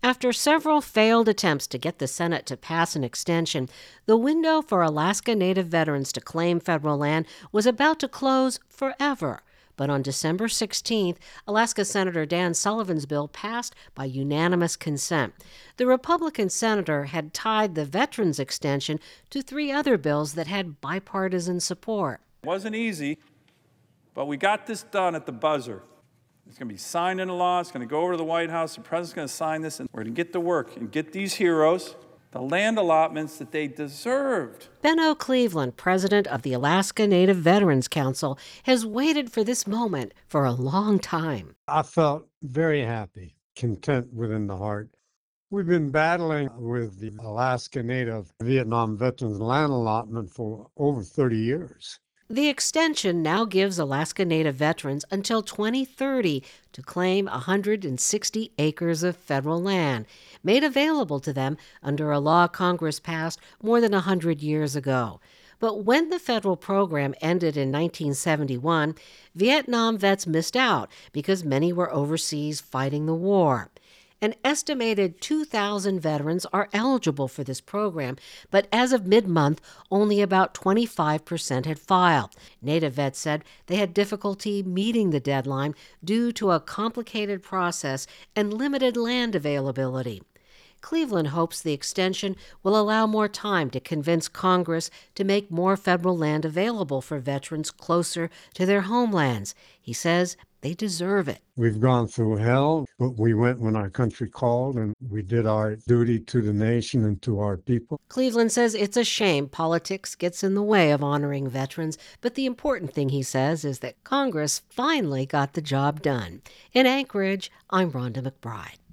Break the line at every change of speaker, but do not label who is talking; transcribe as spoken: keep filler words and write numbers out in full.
After several failed attempts to get the Senate to pass an extension, the window for Alaska Native veterans to claim federal land was about to close forever. But on December sixteenth, Alaska Senator Dan Sullivan's bill passed by unanimous consent. The Republican senator had tied the veterans extension to three other bills that had bipartisan support.
It wasn't easy, but we got this done at the buzzer. It's going to be signed into law. It's going to go over to the White House. The president's going to sign this, and we're going to get to work and get these heroes the land allotments that they deserved.
Benno Cleveland, president of the Alaska Native Veterans Council, has waited for this moment for a long time.
I felt very happy, content within the heart. We've been battling with the Alaska Native Vietnam Veterans land allotment for over thirty years.
The extension now gives Alaska Native veterans until twenty thirty to claim one hundred sixty acres of federal land, made available to them under a law Congress passed more than one hundred years ago. But when the federal program ended in nineteen seventy-one, Vietnam vets missed out because many were overseas fighting the war. An estimated two thousand veterans are eligible for this program, but as of mid-month, only about twenty-five percent had filed. Native vets said they had difficulty meeting the deadline due to a complicated process and limited land availability. Cleveland hopes the extension will allow more time to convince Congress to make more federal land available for veterans closer to their homelands. He says they deserve it.
We've gone through hell, but we went when our country called, and we did our duty to the nation and to our people.
Cleveland says it's a shame politics gets in the way of honoring veterans, but the important thing, he says, is that Congress finally got the job done. In Anchorage, I'm Rhonda McBride.